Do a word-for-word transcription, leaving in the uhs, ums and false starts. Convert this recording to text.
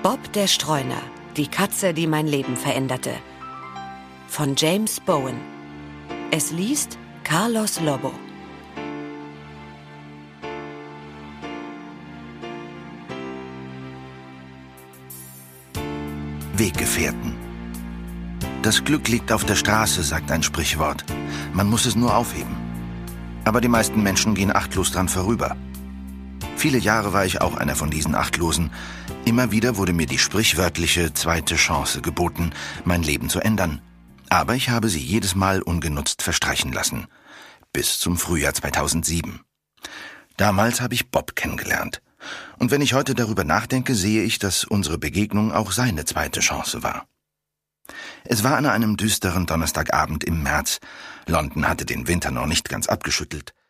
Bob der Streuner, die Katze, die mein Leben veränderte. Von James Bowen. Es liest Carlos Lobo. Weggefährten. Das Glück liegt auf der Straße, sagt ein Sprichwort. Man muss es nur aufheben. Aber die meisten Menschen gehen achtlos dran vorüber. Viele Jahre war ich auch einer von diesen Achtlosen. Immer wieder wurde mir die sprichwörtliche zweite Chance geboten, mein Leben zu ändern. Aber ich habe sie jedes Mal ungenutzt verstreichen lassen. Bis zum Frühjahr zweitausendsieben. Damals habe ich Bob kennengelernt. Und wenn ich heute darüber nachdenke, sehe ich, dass unsere Begegnung auch seine zweite Chance war. Es war an einem düsteren Donnerstagabend im März. London hatte den Winter noch nicht ganz abgeschüttelt.